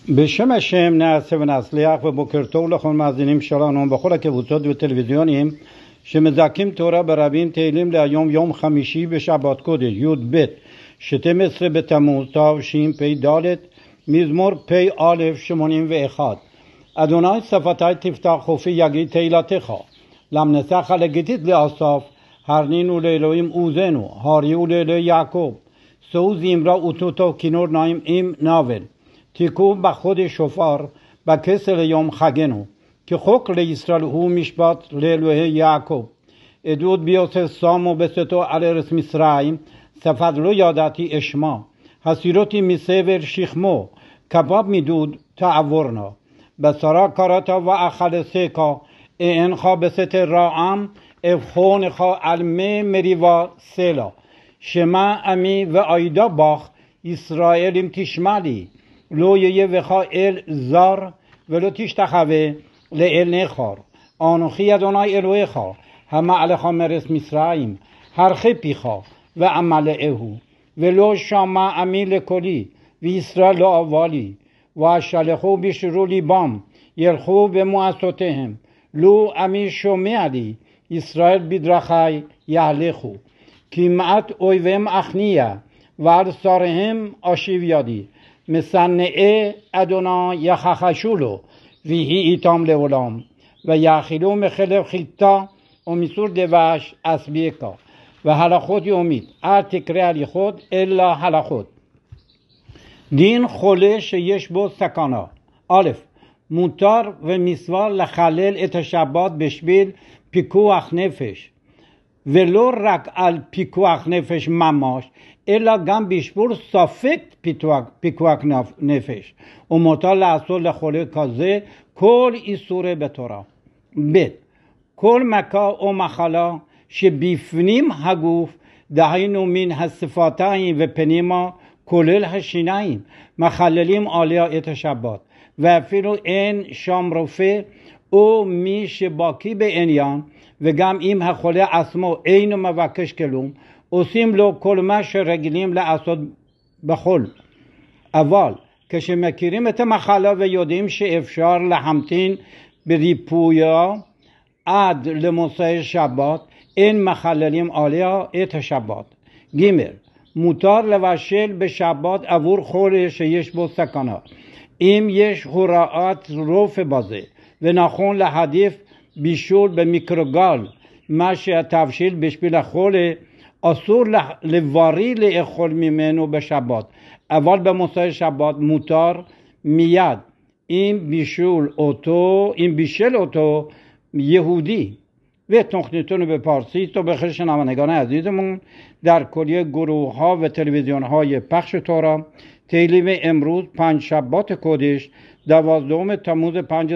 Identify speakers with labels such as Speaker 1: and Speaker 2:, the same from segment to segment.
Speaker 1: בשם השם נעשה ונצליח ובוקר טוב לכל מאזינים שלנו בכל הקבוצות וטלוויזיונים שמזכים תורה ברבים תהילים להיום יום חמישי בשבת קודש י"ב 12 בתמוז תשפ"ד מזמור פ"א 81 אדוני שפתי תפתח חופי יגיד תהילתך למנסך לגיתית לאסף הרנינו לאלוהים עוזנו הריעו לאלוהי יעקב שאו זמרה ותותו כינור נעים עם נבל תיקו בחודש שופר בכסל יום חגנו כי חוק לישראל הוא משפט לאלוהי יעקב עדות ביוסף שמו בסתו על ארץ מצרים ספד לא ידעתי אשמה הסירותי מסבר שכמו כבב מדוד תעבורנה בשרה קראת ואכלסך אינך בסתר רעם אבחונך על מי מריבה סלע שמע עמי ועידה בך ישראל אם תשמע לי לא יהיה בך אל זר ולא תשתחווה לאל נכר אנוכי אדוני אלוהיך המעלך מארץ מצרים הרחי פיך ועמלאהו ולא שמע עמי לקולי וישראל לא אהבה לי והשלחו בשרו ליבם ילכו במועצותיהם לו עמי שומע לי ישראל בדרכי יהלכו כי מעט אויביהם אכניע ועל שריהם אשיב ידי משנאי אדוני יחחשו לו ויהי איתם לעולם ויאכלו מחלב חיטה ומסור דבש אסבייקה והלכות יומית אל תקרא הליכות אלא הלכות דין חולה שיש בו סכנה א' מותר ומצווה לחלל את השבת בשביל פיקוח נפש ולא רק על פיקוח נפש ממש אלא גם בשביל ספק פיקוח נפש ומותר לעשות לחולה כזה כל איסורי בתורה. ב' כל מכה או מחלה שבפנים הגוף דהיינו מן השפתיים ופנימה כולל השיניים מחללים עליה את השבת ואפילו אין שם רופא או מי שבקיא בעניין וגם אם החולה עצמו אינו מבקש כלום עושים לו כל מה שרגילים לעשות בכל אבל כשמכירים את המחלה ויודעים שאפשר להמתין בריפויה עד למוצאי שבת אין מחללים עליה את השבת. ג' מותר לבשל בשבת עבור חולה שיש בו סכנה אם יש הוראת רופא בזה ונכון להעדיף בישול במיקרוגל מה שהתבשיל בשביל החולה אסור לבריא לאכול ממנו בשבת אבל במוצאי שבת מותר מיד אם בישל אותו יהודי ותוכניתנו בפרסית و بخیر شنوندگان عزیزمون در کلیه گروه ها و تلویزیون های پخش تورا تیلیم امروز پنج شبات کدش 12 تموز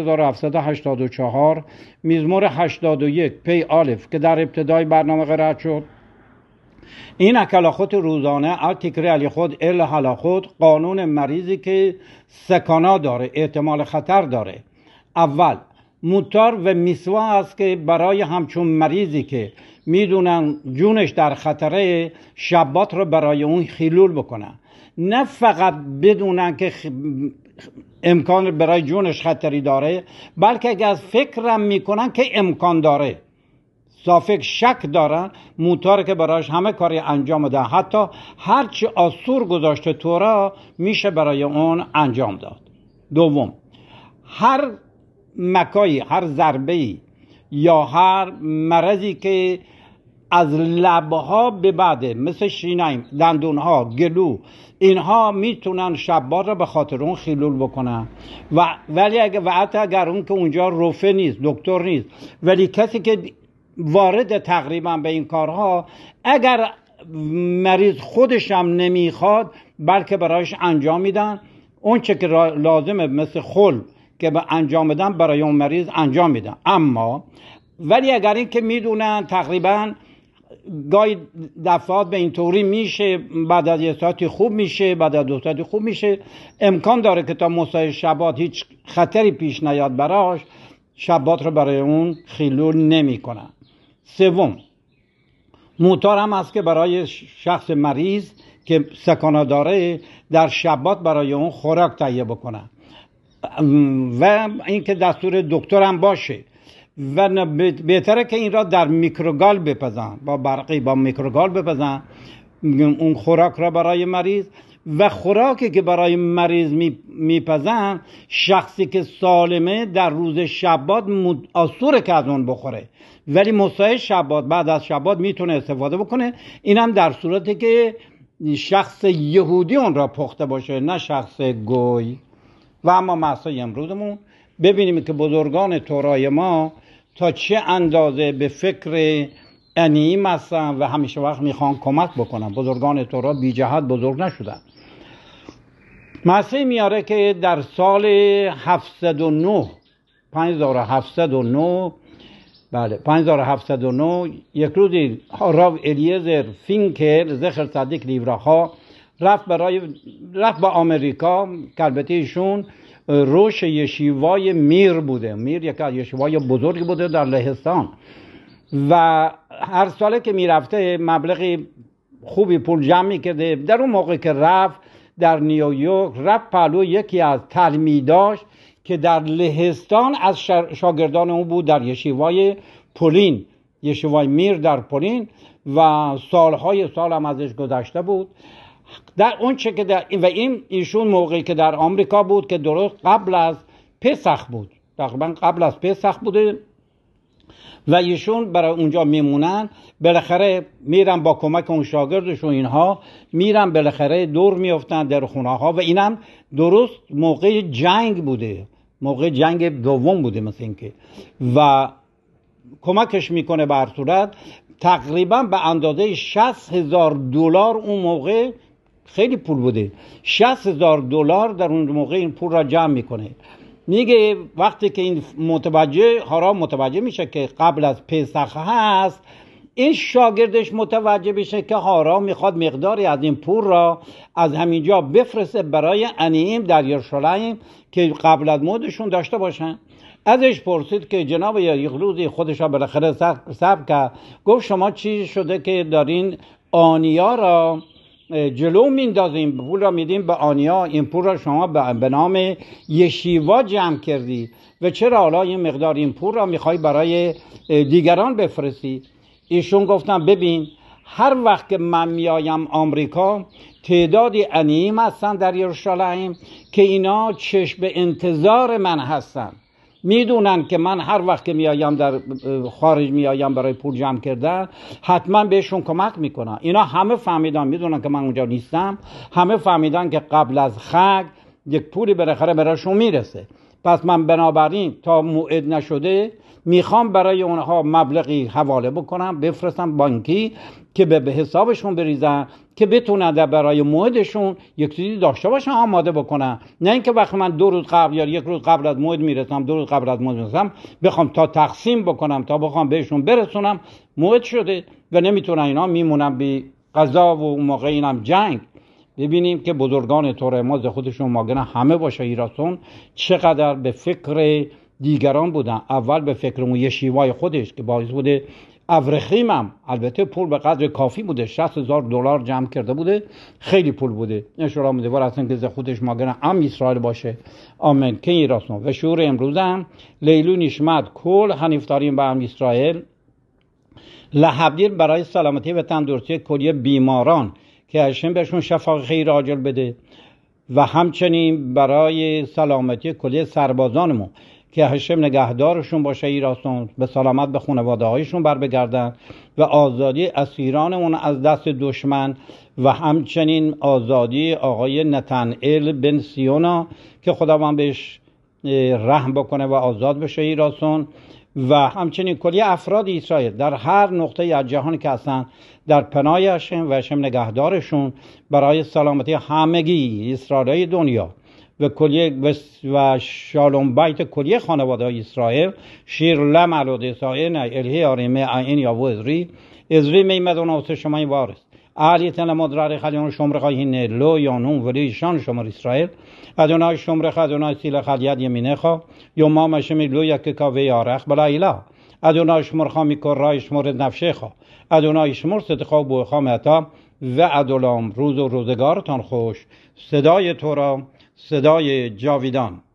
Speaker 1: 5784 مزمور 81 پی آلف که در ابتدای برنامه قرائت شد این اکلاخوت روزانه التکری علی خود ال حلاخوت قانون مریضی که سکانا داره احتمال خطر داره اول مطار و میسوا است که برای همچون مریضی که میدونن جونش در خطره شبات رو برای اون خلول بکنن نه فقط بدونن که امکان برای جونش خطری داره بلکه اگه از فکرم میکنن که امکان داره صافک شک دارن موتار که برایش همه کاری انجام ده حتی هرچی آسور گذاشته تورا میشه برای اون انجام داد. دوم هر مکایی هر ضربه‌ای یا هر مرضی که از لبها به بعده مثل شینایم دندونها گلو اینها میتونن شبات را به خاطر اون خلول بکنن ولی اگر اون که اونجا رفه نیست دکتر نیست ولی کسی که وارد تقریبا به این کارها اگر مریض خودش هم نمیخواد بلکه برایش انجام میدن اون چه که لازمه مثل خل که به انجام بدن برای اون مریض انجام میدن اما ولی اگر این که میدونن تقریبا گاهی دفعات به این طوری میشه بعد از یه ساعتی خوب میشه بعد از 2 ساعتی خوب میشه امکان داره که تا موسای شبات هیچ خطری پیش نیاد براش شبات رو برای اون خلول نمی کنن. سوم معتبر هم است که برای شخص مریض که سکانه داره در شبات برای اون خوراک تهیه بکنن و اینکه دستور دکترم باشه و بهتره که این را در میکروگال بپزن، با برقی با میکروگال بپزن اون خوراک را برای مریض. و خوراکی که برای مریض میپزن شخصی که سالمه در روز شبات آسوره که از اون بخوره، ولی مسای شبات بعد از شبات میتونه استفاده بکنه. اینم در صورتی که شخص یهودی اون را پخته باشه، نه شخص گوی. و اما مسای امروزمون ببینیم که بزرگان تورای ما تا چه اندازه به فکر انییم هستن و همیشه وقت میخوان کمک بکنن. بزرگان تورا بی جهت بزرگ نشدن. مسیح میاره که در سال 709 5709 یک روزی راو الیزر فینکل زخر صدیق لیوراها رفت با آمریکا که البته ایشون روش یشیوای میر بوده. میر یک یشیوای بزرگی بوده در لهستان و هر ساله که میرفته مبلغی خوبی پول جمع میکرده. در اون موقع که رفت در نیویورک رفت پلو یکی از تلمیذاش که در لهستان از شاگردان اون بود در یشیوای پولین، یشیوای میر در پولین و سالهای سال هم ازش گذشته بود. در اون چه که ایشون موقعی که در آمریکا بود که درست قبل از پسخ بود، تقریبا قبل از پسخ بوده و ایشون برای اونجا میمونن. بالاخره میرن با کمک اون شاگردش و اینها میرن بالاخره دور میافتن در خونه ها و اینم درست موقع جنگ بوده، موقع جنگ دوم بوده مثل اینکه، و کمکش میکنه. به هر صورت تقریبا به اندازه $60,000 اون موقع خیلی پول بوده، $60,000 در اون موقع این پول را جمع میکنه. میگه وقتی که این متوجه میشه که قبل از پسخ هست، این شاگردش متوجه بشه که هارا میخواد مقداری از این پول را از همینجا بفرسته برای انییم در یروشلایم که قبل از موعدشون داشته باشن. ازش پرسید که جناب یک روزی خودش را بالاخره صبر کرد، گفت شما چی شده که دارین آنیا را جلو میندازیم، پول را میدیم به آنیا، این پول را شما به نام یشیوا جمع کردی و چرا حالا این مقدار این پول را میخوای برای دیگران بفرستی؟ ایشون گفتن ببین، هر وقت که من میایم آمریکا تعدادی انییم هستن در یروشلایم که اینا چشم به انتظار من هستن، میدونن که من هر وقت که میایم در خارج میایم برای پول جمع کردن حتما بهشون کمک میکنم. اینا همه فهمیدن، میدونن که من اونجا نیستم، همه فهمیدن که قبل از خگ یک پولی بالاخره براشون میرسه. پس من بنابراین تا موعد نشده میخوام برای اونها مبلغی حواله بکنم، بفرستم بانکی که به حسابشون بریزن که بتونن برای موعدشون یک چیزی داشته باشن، آماده بکنن. نه اینکه وقتی من 2 روز قبل یا 1 روز قبل از موعد میرسم، 2 روز قبل از موعد میرسم بخوام تا تقسیم بکنم، تا بخوام بهشون برسونم، موعد شده و نمیتونن، اینا میمونن بی قضا و موقع اینم جنگ. ببینیم که بزرگان تور ما خودشون ماگنه همه باشه ایراسون چقدر به فکر دیگران بودن. اول به فکر اون یشیوای خودش که باعث بوده ابرخیم هم البته پول به قدر کافی بوده، $60,000 جمع کرده بوده، خیلی پول بوده. انشاءالله امیدوار هستم که خودش ماگنه اسرائیل باشه. آمین. که ایراسون و شعور امروز هم لیلو نشمت کل هنیفتاریم به اسرائیل لحبدیر برای سلامتی و تندرستی کلیه بیماران که هشم بهشون شفا خیر عاجل بده و همچنین برای سلامتی کلیه سربازانمون که هشم نگهدارشون باشه، ایراسون به سلامت به خانواده هایشون بر بگردن و آزادی اسیرانمون از دست دشمن و همچنین آزادی آقای نتنئیل بن سیونا که خداوند بهش رحم بکنه و آزاد بشه ایراسون و همچنین کلیه افراد اسرائیل در هر نقطه از جهان که هستن در پناه هشم و هشم نگهدارشون برای سلامتی همگی اسرائیل دنیا و کلیه و شالوم بیت کلیه خانواده های اسرائیل. شیر لملود اسرائیل الهی آریمه این یا و ازری میمدون آسه شمای وارث علیتن مدرار خلیان شمر خواهین لو یانون ولی شان شمر اسرائیل ادونای شمر ادونای سیل خلیت یمینه خواه یوم مشمی لو یک کاوه یارخ بلا ایلا ادونای شمر خوامی کن رای شمر نفشه خواه ادونای شمر ست خواه بو خواه مهتا و عدلام. روز و روزگارتان خوش. صدای تورا، صدای جاویدان.